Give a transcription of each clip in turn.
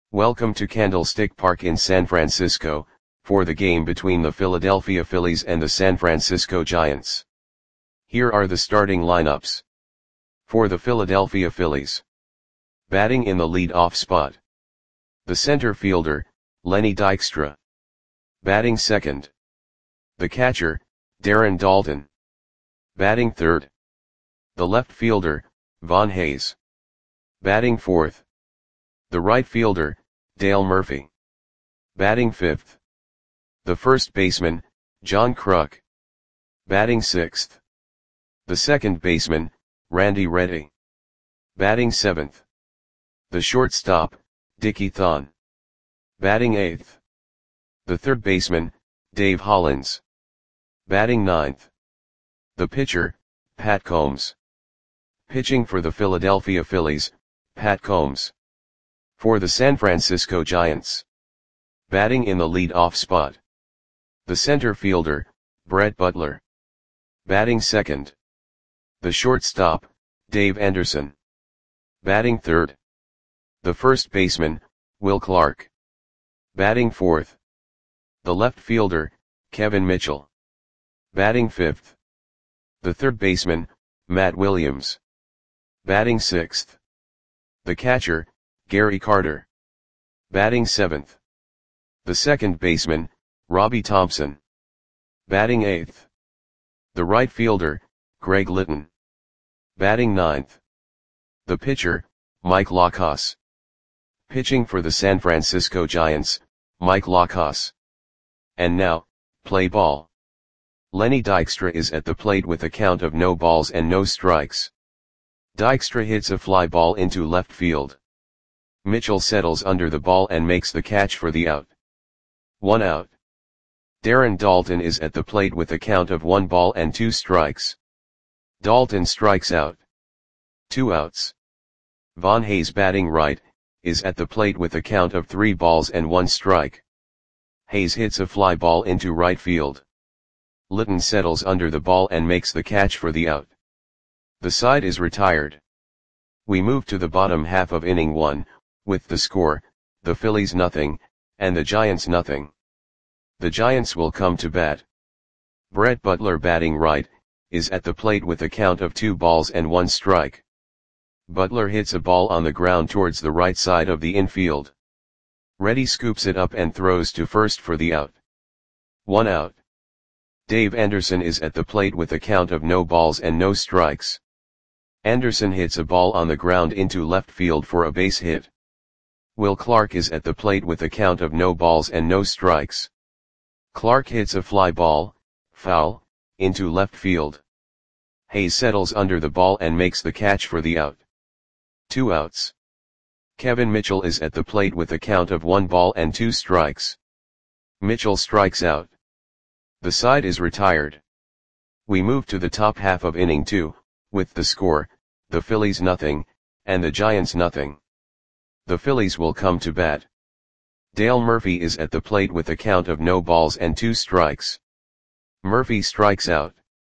Welcome to Candlestick Park in San Francisco, for the game between the Philadelphia Phillies and the San Francisco Giants. Here are the starting lineups. For the Philadelphia Phillies. Batting in the lead-off spot. The center fielder, Lenny Dykstra. Batting second. The catcher, Darren Daulton. Batting third. The left fielder, Von Hayes. Batting fourth. The right fielder, Dale Murphy. Batting fifth. The first baseman, John Kruk. Batting sixth. The second baseman, Randy Reddy. Batting seventh. The shortstop, Dickie Thon. Batting eighth. The third baseman, Dave Hollins. Batting ninth. The pitcher, Pat Combs. Pitching for the Philadelphia Phillies, Pat Combs. For the San Francisco Giants. Batting in the lead-off spot. The center fielder, Brett Butler. Batting second. The shortstop, Dave Anderson. Batting third. The first baseman, Will Clark. Batting fourth. The left fielder, Kevin Mitchell. Batting fifth. The third baseman, Matt Williams. Batting sixth. The catcher, Gary Carter. Batting seventh. The second baseman, Robbie Thompson. Batting eighth. The right fielder, Greg Litton. Batting ninth. The pitcher, Mike Lacos. Pitching for the San Francisco Giants, Mike Lacos. And now, play ball. Lenny Dykstra is at the plate with a count of no balls and no strikes. Dykstra hits a fly ball into left field. Mitchell settles under the ball and makes the catch for the out. 1 out. Darren Daulton is at the plate with a count of 1 ball and 2 strikes. Daulton strikes out. 2 outs. Von Hayes, batting right, is at the plate with a count of 3 balls and 1 strike. Hayes hits a fly ball into right field. Litton settles under the ball and makes the catch for the out. The side is retired. We move to the bottom half of inning 1, with the score, the Phillies nothing, and the Giants nothing. The Giants will come to bat. Brett Butler, batting right, is at the plate with a count of 2 balls and 1 strike. Butler hits a ball on the ground towards the right side of the infield. Reddy scoops it up and throws to first for the out. 1 out. Dave Anderson is at the plate with a count of no balls and no strikes. Anderson hits a ball on the ground into left field for a base hit. Will Clark is at the plate with a count of no balls and no strikes. Clark hits a fly ball, foul, into left field. Hayes settles under the ball and makes the catch for the out. 2 outs. Kevin Mitchell is at the plate with a count of 1 ball and 2 strikes. Mitchell strikes out. The side is retired. We move to the top half of inning 2, with the score, the Phillies nothing, and the Giants nothing. The Phillies will come to bat. Dale Murphy is at the plate with a count of no balls and 2 strikes. Murphy strikes out.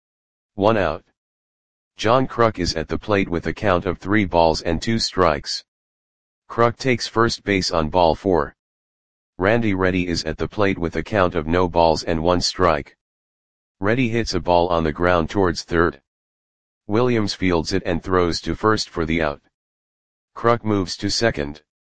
1 out. John Kruk is at the plate with a count of 3 balls and 2 strikes. Kruk takes first base on ball 4. Randy Reddy is at the plate with a count of no balls and 1 strike. Reddy hits a ball on the ground towards third. Williams fields it and throws to first for the out. Kruk moves to second.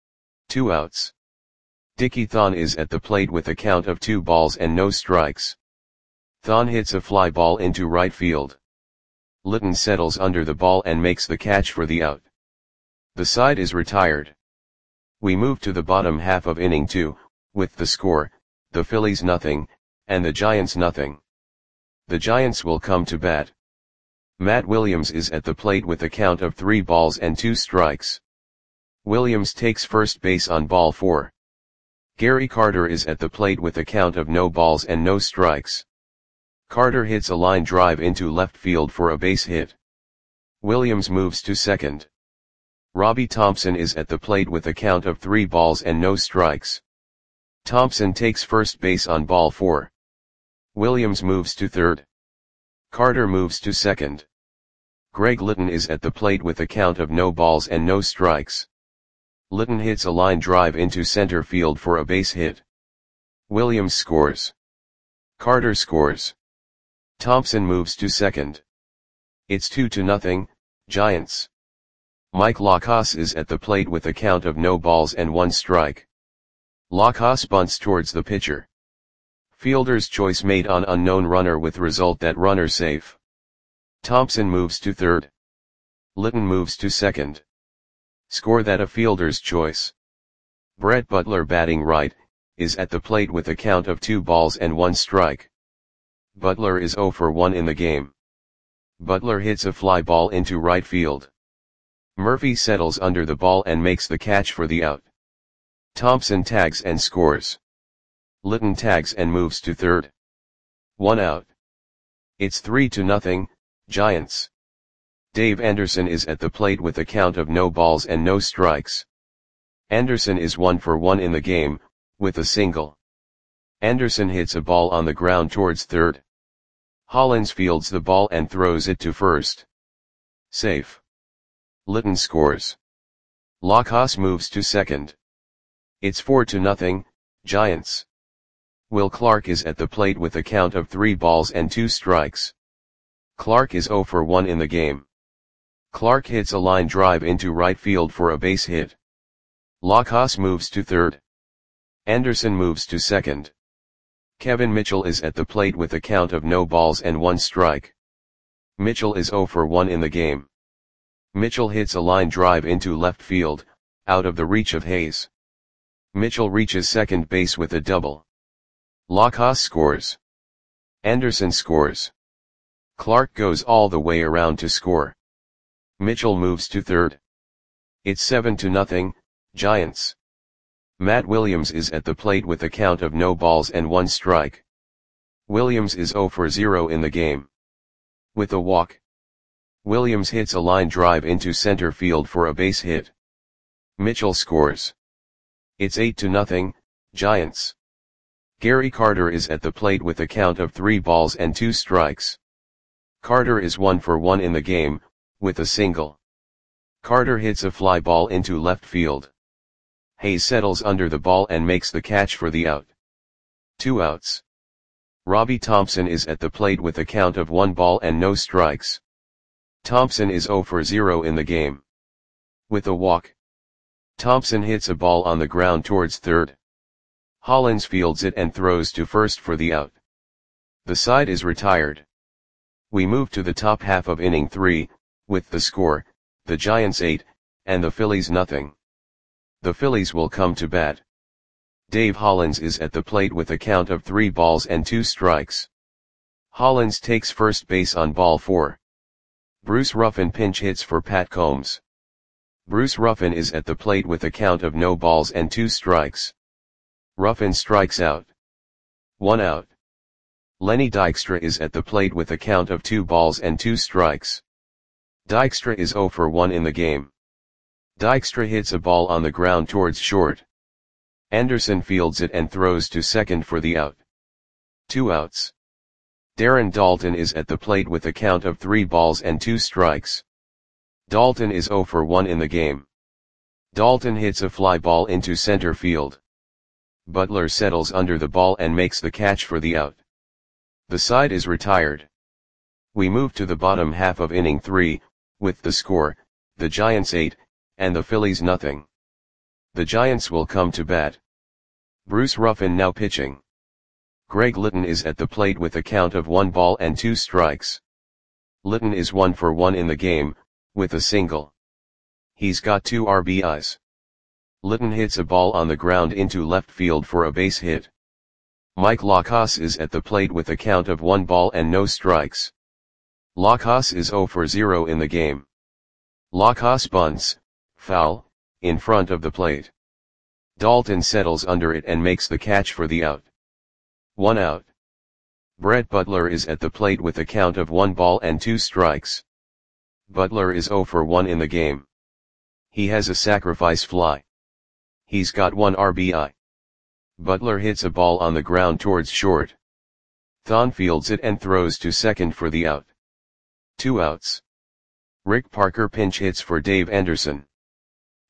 2 outs. Dickie Thon is at the plate with a count of 2 balls and no strikes. Thon hits a fly ball into right field. Litton settles under the ball and makes the catch for the out. The side is retired. We move to the bottom half of inning 2, with the score, the Phillies nothing, and the Giants nothing. The Giants will come to bat. Matt Williams is at the plate with a count of 3 balls and 2 strikes. Williams takes first base on ball 4. Gary Carter is at the plate with a count of no balls and no strikes. Carter hits a line drive into left field for a base hit. Williams moves to second. Robbie Thompson is at the plate with a count of 3 balls and no strikes. Thompson takes first base on ball 4. Williams moves to third. Carter moves to second. Greg Litton is at the plate with a count of no balls and no strikes. Litton hits a line drive into center field for a base hit. Williams scores. Carter scores. Thompson moves to second. It's 2-0, Giants. Mike Lacrosse is at the plate with a count of no balls and 1 strike. Lacrosse bunts towards the pitcher. Fielder's choice made on unknown runner with result that runner safe. Thompson moves to third. Litton moves to second. Score that a fielder's choice. Brett Butler batting right, is at the plate with a count of 2 balls and 1 strike. Butler is 0 for 1 in the game. Butler hits a fly ball into right field. Murphy settles under the ball and makes the catch for the out. Thompson tags and scores. Litton tags and moves to third. 1 out. It's 3-0, Giants. Dave Anderson is at the plate with a count of no balls and no strikes. Anderson is 1 for 1 in the game, with a single. Anderson hits a ball on the ground towards third. Hollins fields the ball and throws it to first. Safe. Litton scores. Lacrosse moves to second. It's 4-0, Giants. Will Clark is at the plate with a count of 3 balls and 2 strikes. Clark is 0 for 1 in the game. Clark hits a line drive into right field for a base hit. Lacrosse moves to third. Anderson moves to second. Kevin Mitchell is at the plate with a count of no balls and 1 strike. Mitchell is 0 for 1 in the game. Mitchell hits a line drive into left field, out of the reach of Hayes. Mitchell reaches second base with a double. Lacrosse scores. Anderson scores. Clark goes all the way around to score. Mitchell moves to third. It's 7-0, Giants. Matt Williams is at the plate with a count of no balls and 1 strike. Williams is 0 for 0 in the game. With a walk. Williams hits a line drive into center field for a base hit. Mitchell scores. It's 8-0, Giants. Gary Carter is at the plate with a count of 3 balls and 2 strikes. Carter is 1 for 1 in the game, with a single. Carter hits a fly ball into left field. Hayes settles under the ball and makes the catch for the out. 2 outs. Robbie Thompson is at the plate with a count of 1 ball and no strikes. Thompson is 0 for 0 in the game. With a walk. Thompson hits a ball on the ground towards third. Hollins fields it and throws to first for the out. The side is retired. We move to the top half of inning 3, with the score, the Giants 8, and the Phillies nothing. The Phillies will come to bat. Dave Hollins is at the plate with a count of 3 balls and 2 strikes. Hollins takes first base on ball 4. Bruce Ruffin pinch hits for Pat Combs. Bruce Ruffin is at the plate with a count of no balls and 2 strikes. Ruffin strikes out. 1 out. Lenny Dykstra is at the plate with a count of 2 balls and 2 strikes. Dykstra is 0 for 1 in the game. Dykstra hits a ball on the ground towards short. Anderson fields it and throws to second for the out. 2 outs. Darren Daulton is at the plate with a count of 3 balls and 2 strikes. Daulton is 0 for 1 in the game. Daulton hits a fly ball into center field. Butler settles under the ball and makes the catch for the out. The side is retired. We move to the bottom half of inning 3, with the score, the Giants 8, and the Phillies nothing. The Giants will come to bat. Bruce Ruffin now pitching. Greg Litton is at the plate with a count of 1 ball and 2 strikes. Litton is 1 for 1 in the game, with a single. He's got 2 RBIs. Litton hits a ball on the ground into left field for a base hit. Mike Lacrosse is at the plate with a count of 1 ball and no strikes. Lacrosse is 0 for 0 in the game. Lacrosse bunts, foul, in front of the plate. Daulton settles under it and makes the catch for the out. 1 out. Brett Butler is at the plate with a count of 1 ball and 2 strikes. Butler is 0 for 1 in the game. He has a sacrifice fly. He's got 1 RBI. Butler hits a ball on the ground towards short. Thon fields it and throws to second for the out. 2 outs. Rick Parker pinch hits for Dave Anderson.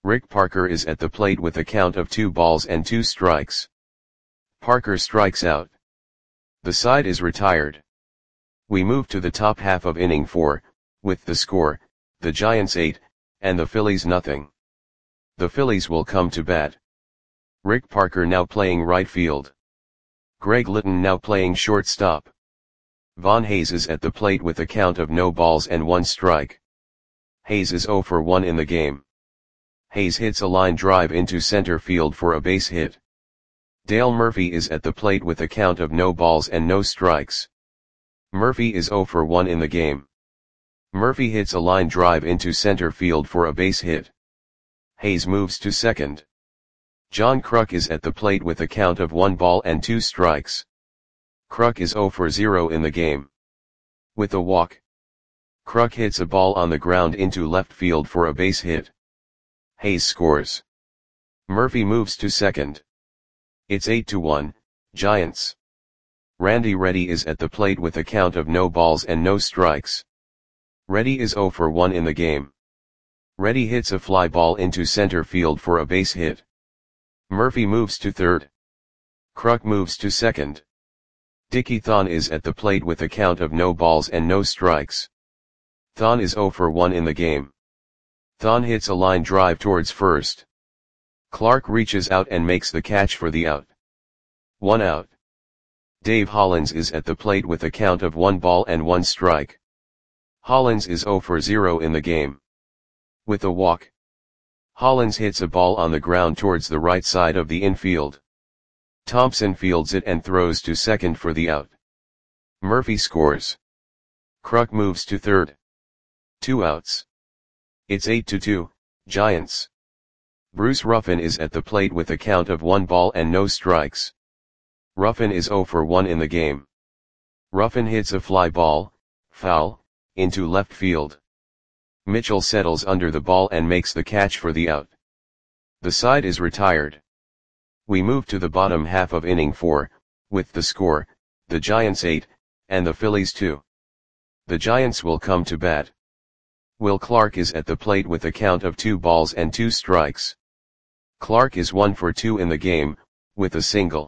Rick Parker is at the plate with a count of 2 balls and 2 strikes. Parker strikes out. The side is retired. We move to the top half of inning 4, with the score, the Giants 8, and the Phillies nothing. The Phillies will come to bat. Rick Parker now playing right field. Greg Litton now playing shortstop. Von Hayes is at the plate with a count of no balls and 1 strike. Hayes is 0 for 1 in the game. Hayes hits a line drive into center field for a base hit. Dale Murphy is at the plate with a count of no balls and no strikes. Murphy is 0 for 1 in the game. Murphy hits a line drive into center field for a base hit. Hayes moves to second. John Kruk is at the plate with a count of 1 ball and 2 strikes. Kruk is 0 for 0 in the game. With a walk, Kruk hits a ball on the ground into left field for a base hit. Hayes scores. Murphy moves to second. It's 8-1, Giants. Randy Reddy is at the plate with a count of no balls and no strikes. Reddy is 0 for 1 in the game. Reddy hits a fly ball into center field for a base hit. Murphy moves to third. Kruk moves to second. Dickie Thon is at the plate with a count of no balls and no strikes. Thon is 0 for 1 in the game. Thon hits a line drive towards first. Clark reaches out and makes the catch for the out. 1 out. Dave Hollins is at the plate with a count of 1 ball and 1 strike. Hollins is 0 for 0 in the game. With a walk, Hollins hits a ball on the ground towards the right side of the infield. Thompson fields it and throws to second for the out. Murphy scores. Kruk moves to third. 2 outs. It's 8-2, Giants. Bruce Ruffin is at the plate with a count of 1 ball and no strikes. Ruffin is 0 for 1 in the game. Ruffin hits a fly ball, foul, into left field. Mitchell settles under the ball and makes the catch for the out. The side is retired. We move to the bottom half of inning 4, with the score, the Giants 8, and the Phillies 2. The Giants will come to bat. Will Clark is at the plate with a count of 2 balls and 2 strikes. Clark is 1 for 2 in the game, with a single.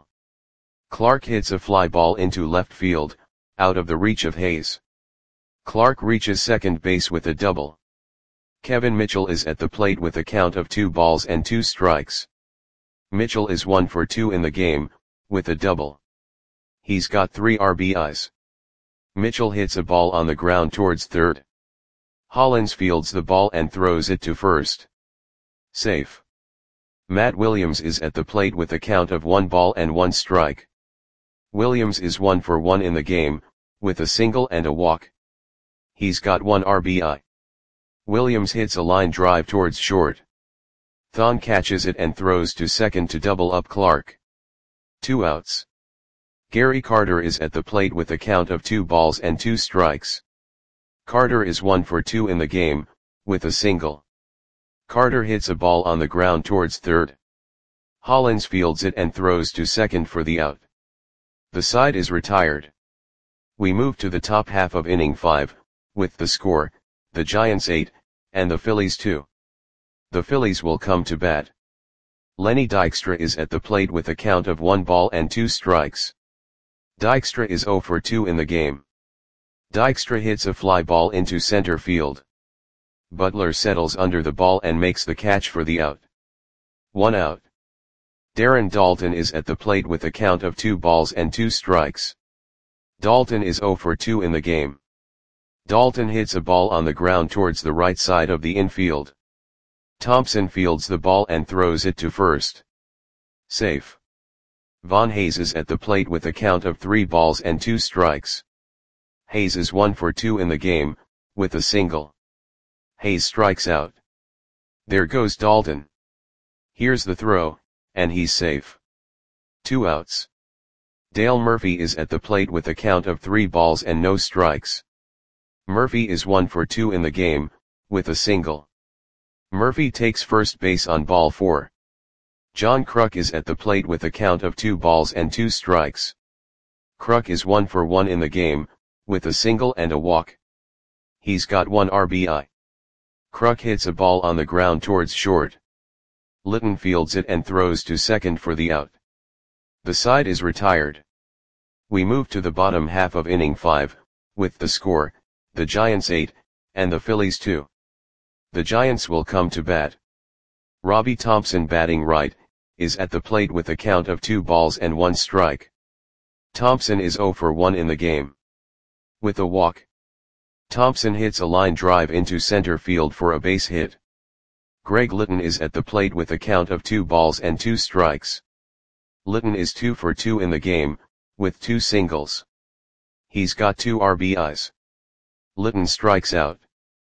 Clark hits a fly ball into left field, out of the reach of Hayes. Clark reaches second base with a double. Kevin Mitchell is at the plate with a count of 2 balls and 2 strikes. Mitchell is 1 for 2 in the game, with a double. He's got 3 RBIs. Mitchell hits a ball on the ground towards third. Hollins fields the ball and throws it to first. Safe. Matt Williams is at the plate with a count of 1 ball and 1 strike. Williams is 1 for 1 in the game, with a single and a walk. He's got 1 RBI. Williams hits a line drive towards short. Thon catches it and throws to second to double up Clark. 2 outs. Gary Carter is at the plate with a count of 2 balls and 2 strikes. Carter is 1 for 2 in the game, with a single. Carter hits a ball on the ground towards third. Hollins fields it and throws to second for the out. The side is retired. We move to the top half of inning 5, with the score, the Giants 8, and the Phillies 2. The Phillies will come to bat. Lenny Dykstra is at the plate with a count of 1 ball and 2 strikes. Dykstra is 0 for 2 in the game. Dykstra hits a fly ball into center field. Butler settles under the ball and makes the catch for the out. 1 out. Darren Daulton is at the plate with a count of 2 balls and 2 strikes. Daulton is 0 for 2 in the game. Daulton hits a ball on the ground towards the right side of the infield. Thompson fields the ball and throws it to first. Safe. Von Hayes is at the plate with a count of 3 balls and 2 strikes. Hayes is 1 for 2 in the game, with a single. Hayes strikes out. There goes Daulton. Here's the throw, and he's safe. 2 outs. Dale Murphy is at the plate with a count of 3 balls and no strikes. Murphy is 1 for 2 in the game, with a single. Murphy takes first base on ball 4. John Kruk is at the plate with a count of 2 balls and 2 strikes. Kruk is 1 for 1 in the game, with a single and a walk. He's got 1 RBI. Kruk hits a ball on the ground towards short. Litton fields it and throws to second for the out. The side is retired. We move to the bottom half of inning 5, with the score, the Giants 8, and the Phillies 2. The Giants will come to bat. Robbie Thompson, batting right, is at the plate with a count of 2 balls and 1 strike. Thompson is 0 for 1 in the game. With a walk, Thompson hits a line drive into center field for a base hit. Greg Litton is at the plate with a count of 2 balls and 2 strikes. Litton is 2 for 2 in the game, with 2 singles. He's got 2 RBIs. Litton strikes out.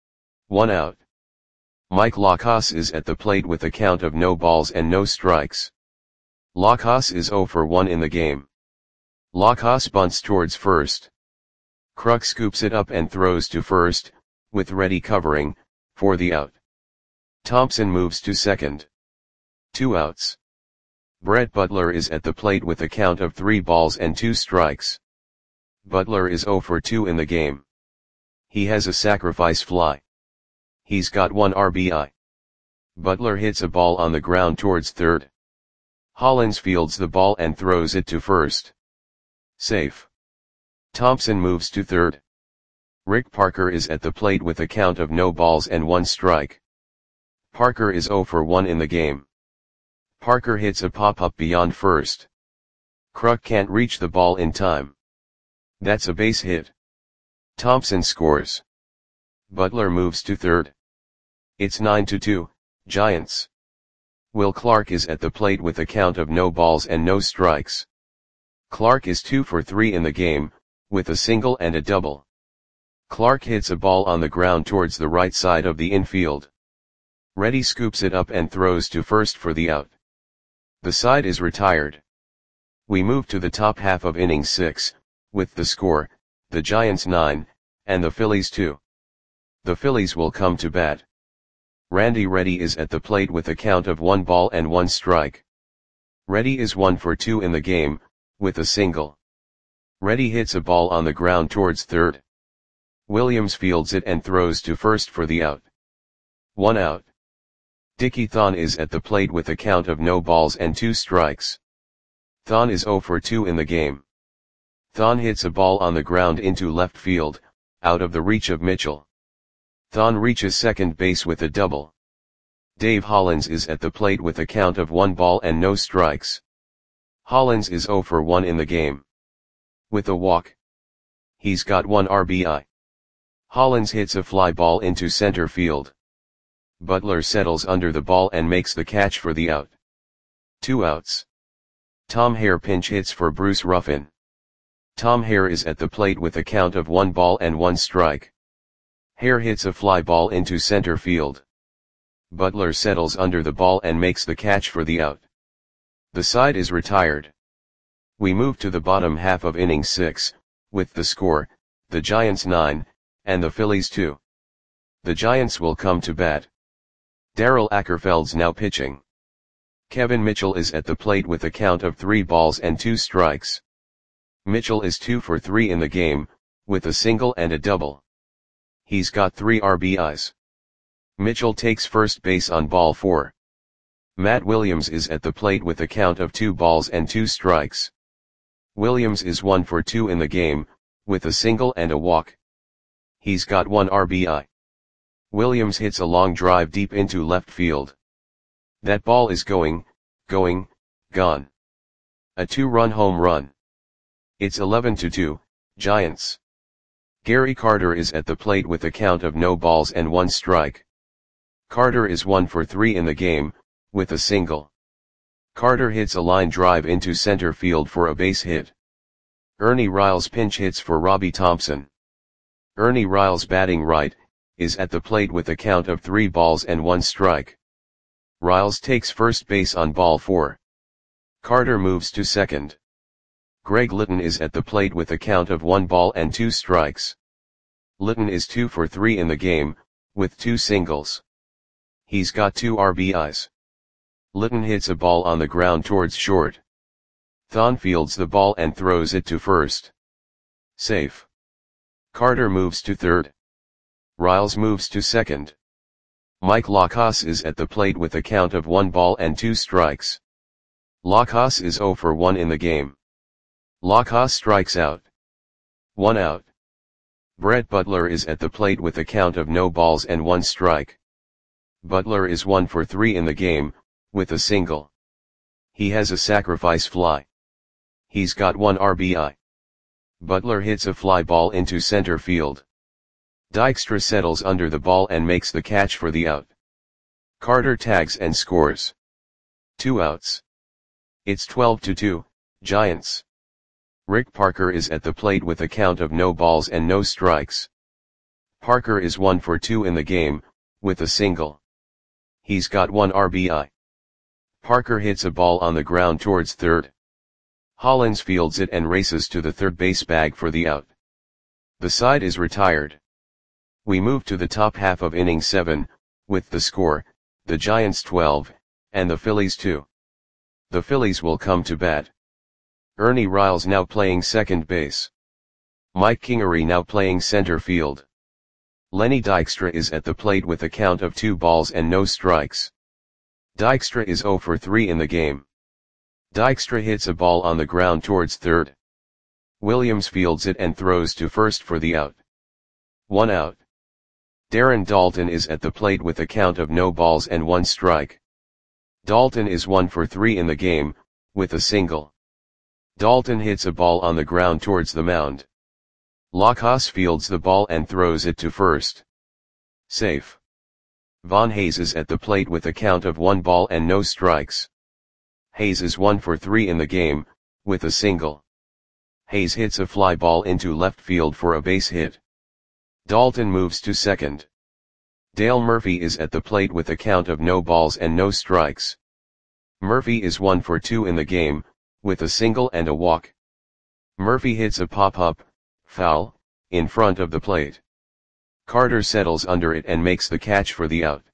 1 out. Mike Lacas is at the plate with a count of no balls and no strikes. Lacas is 0 for 1 in the game. Lacas bunts towards first. Kruk scoops it up and throws to first, with Reddy covering, for the out. Thompson moves to second. 2 outs. Brett Butler is at the plate with a count of 3 balls and 2 strikes. Butler is 0 for 2 in the game. He has a sacrifice fly. He's got 1 RBI. Butler hits a ball on the ground towards third. Hollins fields the ball and throws it to first. Safe. Thompson moves to third. Rick Parker is at the plate with a count of no balls and 1 strike. Parker is 0 for 1 in the game. Parker hits a pop-up beyond first. Kruk can't reach the ball in time. That's a base hit. Thompson scores. Butler moves to third. It's 9-2, Giants. Will Clark is at the plate with a count of no balls and no strikes. Clark is 2 for 3 in the game, with a single and a double. Clark hits a ball on the ground towards the right side of the infield. Reddy scoops it up and throws to first for the out. The side is retired. We move to the top half of inning 6, with the score, the Giants 9, and the Phillies 2. The Phillies will come to bat. Randy Reddy is at the plate with a count of 1 ball and 1 strike. Reddy is 1 for 2 in the game, with a single. Reddy hits a ball on the ground towards third. Williams fields it and throws to first for the out. 1 out. Dickie Thon is at the plate with a count of no balls and 2 strikes. Thon is 0 for 2 in the game. Thon hits a ball on the ground into left field, out of the reach of Mitchell. Thon reaches second base with a double. Dave Hollins is at the plate with a count of 1 ball and no strikes. Hollins is 0 for 1 in the game. With a walk, he's got 1 RBI. Hollins hits a fly ball into center field. Butler settles under the ball and makes the catch for the out. 2 outs. Tom Hare pinch hits for Bruce Ruffin. Tom Hare is at the plate with a count of 1 ball and 1 strike. Hare hits a fly ball into center field. Butler settles under the ball and makes the catch for the out. The side is retired. We move to the bottom half of inning 6, with the score, the Giants 9, and the Phillies 2. The Giants will come to bat. Darrell Ackerfeld's now pitching. Kevin Mitchell is at the plate with a count of 3 balls and 2 strikes. Mitchell is 2 for 3 in the game, with a single and a double. He's got 3 RBIs. Mitchell takes first base on ball 4. Matt Williams is at the plate with a count of 2 balls and 2 strikes. Williams is 1 for 2 in the game, with a single and a walk. He's got 1 RBI. Williams hits a long drive deep into left field. That ball is gone. A 2-run home run. It's 11-2, Giants. Gary Carter is at the plate with a count of no balls and 1 strike. Carter is 1 for 3 in the game, with a single. Carter hits a line drive into center field for a base hit. Ernie Riles pinch hits for Robbie Thompson. Ernie Riles, batting right, is at the plate with a count of 3 balls and 1 strike. Riles takes first base on ball 4. Carter moves to second. Greg Litton is at the plate with a count of 1 ball and 2 strikes. Litton is 2 for 3 in the game, with 2 singles. He's got 2 RBIs. Litton hits a ball on the ground towards short. Thon fields the ball and throws it to first. Safe. Carter moves to third. Riles moves to second. Mike Lacas is at the plate with a count of 1 ball and 2 strikes. Lacas is 0 for 1 in the game. Lacas strikes out. 1 out. Brett Butler is at the plate with a count of no balls and 1 strike. Butler is 1 for 3 in the game, with a single. He has a sacrifice fly. He's got 1 RBI. Butler hits a fly ball into center field. Dykstra settles under the ball and makes the catch for the out. Carter tags and scores. 2 outs. It's 12-2, Giants. Rick Parker is at the plate with a count of no balls and no strikes. Parker is 1 for 2 in the game, with a single. He's got 1 RBI. Parker hits a ball on the ground towards third. Hollins fields it and races to the third base bag for the out. The side is retired. We move to the top half of inning 7, with the score, the Giants 12, and the Phillies 2. The Phillies will come to bat. Ernie Riles now playing second base. Mike Kingery now playing center field. Lenny Dykstra is at the plate with a count of 2 balls and no strikes. Dykstra is 0 for 3 in the game. Dykstra hits a ball on the ground towards third. Williams fields it and throws to first for the out. 1 out. Darren Daulton is at the plate with a count of no balls and 1 strike. Daulton is 1 for 3 in the game, with a single. Daulton hits a ball on the ground towards the mound. Lacas fields the ball and throws it to first. Safe. Von Hayes is at the plate with a count of 1 ball and no strikes. Hayes is 1 for 3 in the game, with a single. Hayes hits a fly ball into left field for a base hit. Daulton moves to second. Dale Murphy is at the plate with a count of no balls and no strikes. Murphy is 1 for 2 in the game, with a single and a walk. Murphy hits a pop-up, foul, in front of the plate. Carter settles under it and makes the catch for the out.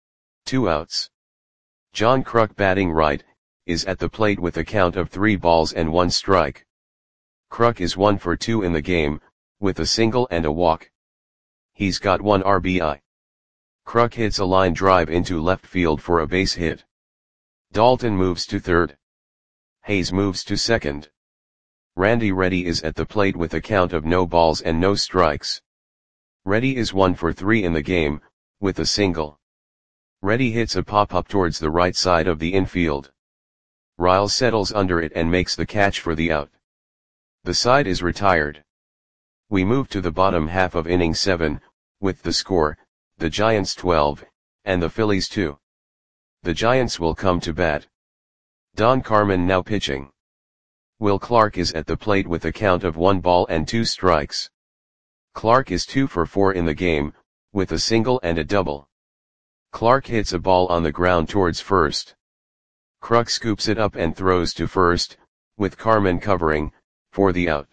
2 outs. John Kruk batting right, is at the plate with a count of 3 balls and 1 strike. Kruk is 1 for 2 in the game, with a single and a walk. He's got 1 RBI. Kruk hits a line drive into left field for a base hit. Daulton moves to third. Hayes moves to second. Randy Reddy is at the plate with a count of no balls and no strikes. Reddy is 1 for 3 in the game, with a single. Reddy hits a pop-up towards the right side of the infield. Riles settles under it and makes the catch for the out. The side is retired. We move to the bottom half of inning 7, with the score, the Giants 12, and the Phillies 2. The Giants will come to bat. Don Carmen now pitching. Will Clark is at the plate with a count of 1 ball and 2 strikes. Clark is 2 for 4 in the game, with a single and a double. Clark hits a ball on the ground towards first. Kruk scoops it up and throws to first, with Carmen covering, for the out.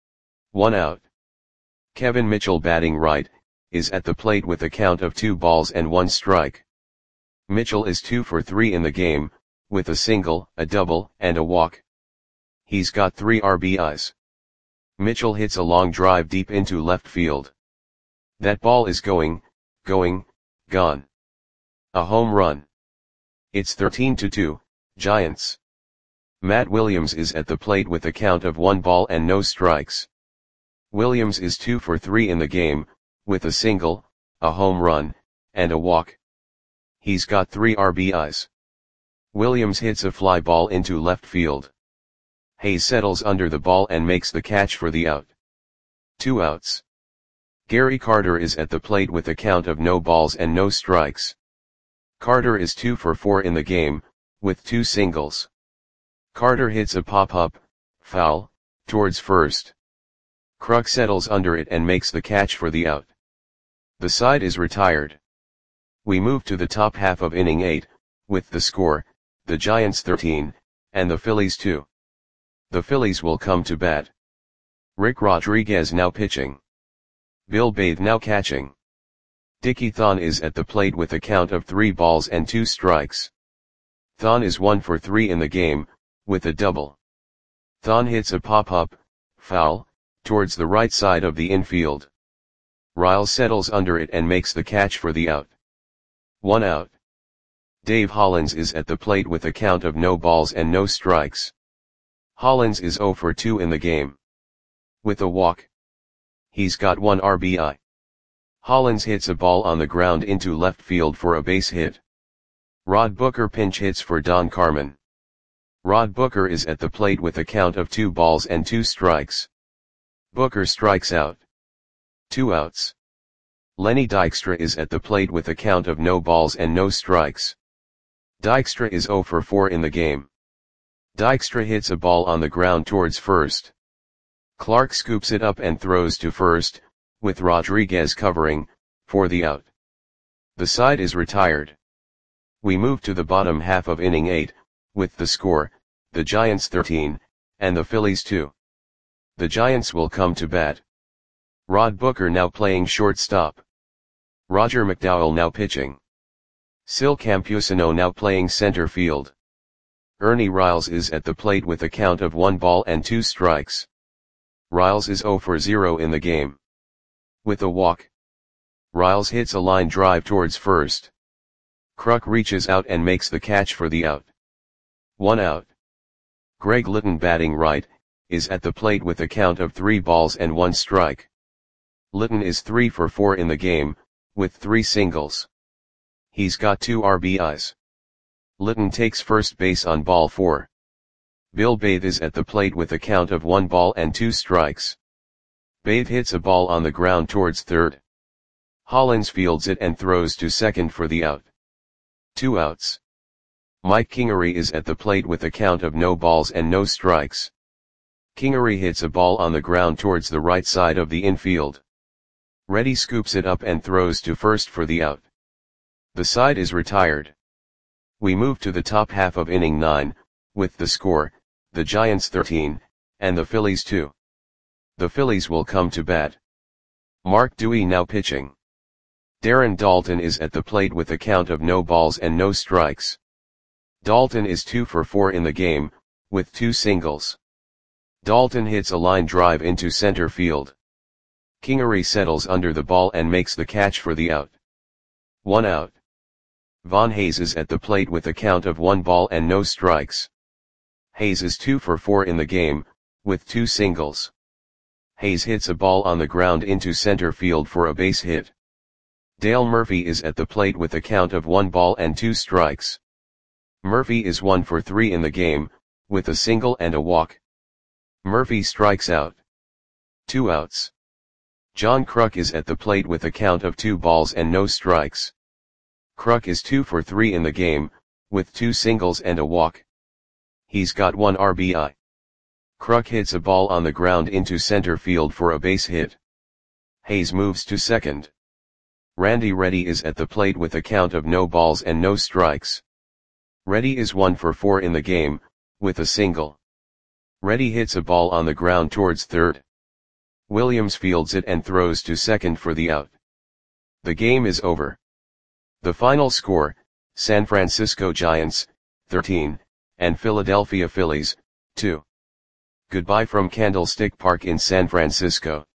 1 out. Kevin Mitchell batting right, is at the plate with a count of 2 balls and 1 strike. Mitchell is 2 for 3 in the game, with a single, a double, and a walk. He's got 3 RBIs. Mitchell hits a long drive deep into left field. That ball is going, gone. A home run. It's 13-2, Giants. Matt Williams is at the plate with a count of 1 ball and no strikes. Williams is 2 for 3 in the game, with a single, a home run, and a walk. He's got 3 RBIs. Williams hits a fly ball into left field. Hayes settles under the ball and makes the catch for the out. 2 outs. Gary Carter is at the plate with a count of no balls and no strikes. Carter is 2 for 4 in the game, with 2 singles. Carter hits a pop-up, foul, towards first. Kruk settles under it and makes the catch for the out. The side is retired. We move to the top half of inning 8, with the score, the Giants 13, and the Phillies 2. The Phillies will come to bat. Rick Rodriguez now pitching. Bill Bathe now catching. Dickie Thon is at the plate with a count of 3 balls and 2 strikes. Thon is 1 for 3 in the game, with a double. Thon hits a pop-up, foul, towards the right side of the infield. Riles settles under it and makes the catch for the out. 1 out. Dave Hollins is at the plate with a count of no balls and no strikes. Hollins is 0 for 2 in the game. With a walk. He's got 1 RBI. Hollins hits a ball on the ground into left field for a base hit. Rod Booker pinch hits for Don Carmen. Rod Booker is at the plate with a count of 2 balls and 2 strikes. Booker strikes out. 2 outs. Lenny Dykstra is at the plate with a count of no balls and no strikes. Dykstra is 0 for 4 in the game. Dykstra hits a ball on the ground towards first. Clark scoops it up and throws to first, with Rodriguez covering, for the out. The side is retired. We move to the bottom half of inning 8, with the score, the Giants 13, and the Phillies 2. The Giants will come to bat. Rod Booker now playing shortstop. Roger McDowell now pitching. Sil Campusano now playing center field. Ernie Riles is at the plate with a count of 1 ball and 2 strikes. Riles is 0 for 0 in the game. With a walk. Riles hits a line drive towards first. Kruk reaches out and makes the catch for the out. 1 out. Greg Litton batting right, is at the plate with a count of 3 balls and 1 strike. Litton is 3 for 4 in the game, with 3 singles. He's got 2 RBIs. Litton takes first base on ball 4. Bill Bathe is at the plate with a count of 1 ball and 2 strikes. Bathe hits a ball on the ground towards third. Hollins fields it and throws to second for the out. 2 outs. Mike Kingery is at the plate with a count of no balls and no strikes. Kingery hits a ball on the ground towards the right side of the infield. Reddy scoops it up and throws to first for the out. The side is retired. We move to the top half of inning 9, with the score, the Giants 13, and the Phillies 2. The Phillies will come to bat. Mark Dewey now pitching. Darren Daulton is at the plate with a count of no balls and no strikes. Daulton is 2 for 4 in the game, with 2 singles. Daulton hits a line drive into center field. Kingery settles under the ball and makes the catch for the out. 1 out. Von Hayes is at the plate with a count of 1 ball and no strikes. Hayes is 2 for 4 in the game, with 2 singles. Hayes hits a ball on the ground into center field for a base hit. Dale Murphy is at the plate with a count of 1 ball and 2 strikes. Murphy is 1 for 3 in the game, with a single and a walk. Murphy strikes out. 2 outs. John Kruk is at the plate with a count of 2 balls and no strikes. Kruk is 2 for 3 in the game, with 2 singles and a walk. He's got 1 RBI. Kruk hits a ball on the ground into center field for a base hit. Hayes moves to second. Randy Reddy is at the plate with a count of no balls and no strikes. Reddy is 1 for 4 in the game, with a single. Reddy hits a ball on the ground towards third. Williams fields it and throws to second for the out. The game is over. The final score, San Francisco Giants, 13, and Philadelphia Phillies, 2. Goodbye from Candlestick Park in San Francisco.